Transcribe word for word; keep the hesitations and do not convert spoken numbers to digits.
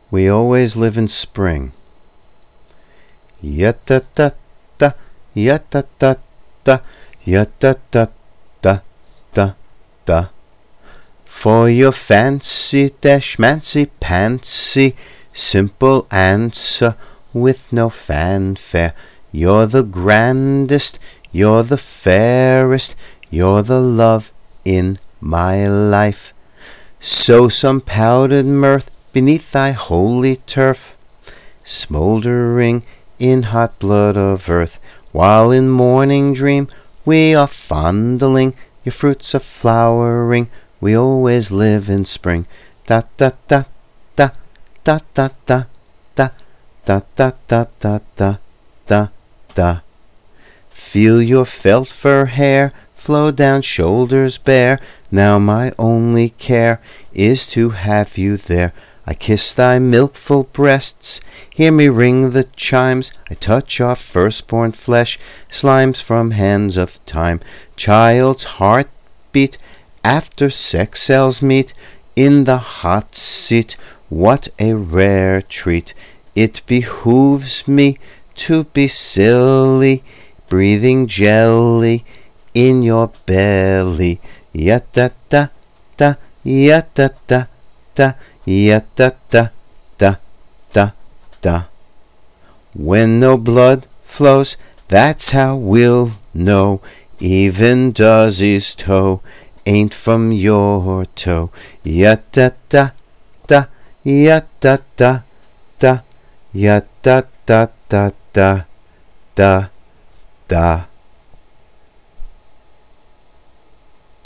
We always live in spring. Ya-da-da-da, ya-da-da-da, ya-da-da-da-da-da. For your fancy dash mancy pantsy, simple answer with no fanfare. You're the grandest, you're the fairest, you're the love in my life. Sow some powdered mirth beneath thy holy turf, smouldering in hot blood of earth, while in morning dream we are fondling, your fruits are flowering, we always live in spring. Da da da da da da da da da da da da da da da. Feel your felt fur hair flow down shoulders bare. Now my only care is to have you there. I kiss thy milkful breasts, hear me ring the chimes. I touch our firstborn flesh, slimes from hands of time. Child's heart beat after sex cells meet in the hot seat. What a rare treat! It behooves me to be silly, breathing jelly in your belly. Ya-da-da, da, ya-da-da, da, ya-da-da, da, da, da. When no blood flows, that's how we'll know. Even Duzzy's toe ain't from your toe. Ya-da-da, da, ya-da-da, da, ya-da-da, da, da, da, da.